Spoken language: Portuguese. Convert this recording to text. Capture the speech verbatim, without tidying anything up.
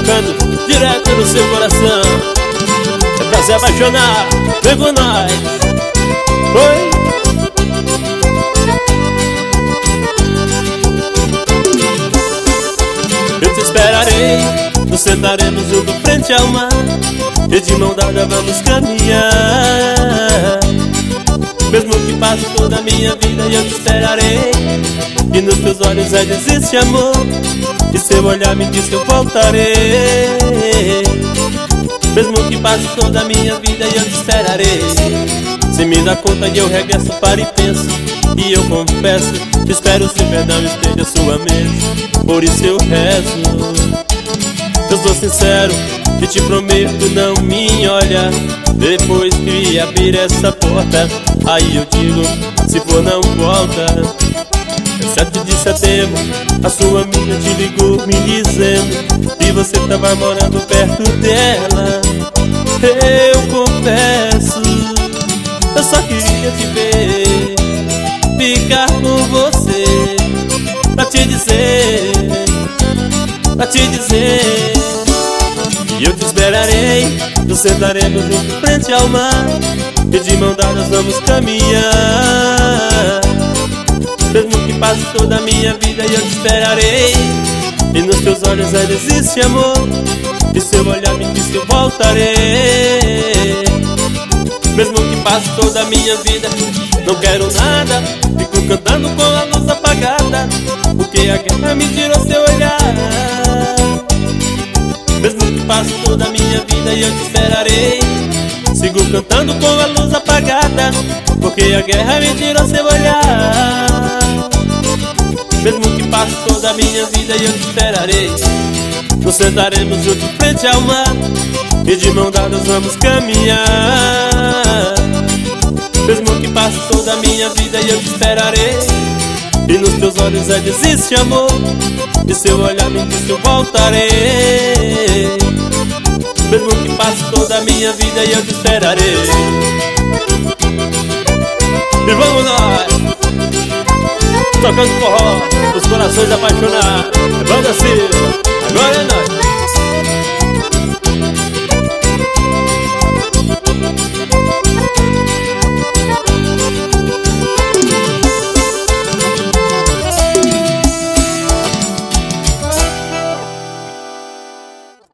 tocando direto no seu coração. É pra se apaixonar, vem com nós. Oi? Eu te esperarei, nos sentaremos junto frente ao mar, e de mão dada vamos caminhar. Mesmo que passe toda a minha vida eu te esperarei, e nos teus olhos ainda existe amor, e seu olhar me diz que eu voltarei. Mesmo que passe toda a minha vida eu te esperarei. Se me dá conta e eu regresso para e penso, e eu confesso, te espero se perdão esteja à sua mesa, por isso eu rezo. Eu sou sincero e te prometo não me olhar, depois que abrir essa porta, aí eu digo, se for não volta. sete de setembro, a sua amiga te ligou me dizendo que você tava morando perto dela. Eu confesso, eu só queria te ver, ficar com você, pra te dizer, pra te dizer. E eu te esperarei, nos sentaremos junto frente ao mar, e de mão dadas vamos caminhar. Mesmo que passe toda a minha vida eu te esperarei, e nos teus olhos ainda existe amor, e seu olhar me diz que eu voltarei. Mesmo que passe toda a minha vida, não quero nada, fico cantando com a luz apagada, porque a guerra me tirou seu olhar. Mesmo que passe toda a minha vida eu te esperarei, sigo cantando com a luz apagada, porque a guerra me tirou seu olhar. Mesmo que passe toda a minha vida eu te esperarei, nos sentaremos juntos frente ao mar, e de mão dadas vamos caminhar. Mesmo que passe toda a minha vida eu te esperarei, e nos teus olhos ainda existe amor, e seu olhar me diz que eu voltarei. Mesmo que passe toda a minha vida eu te esperarei. E vamos nós, tocando forró, os corações apaixonados. Banda Silva, agora é nós.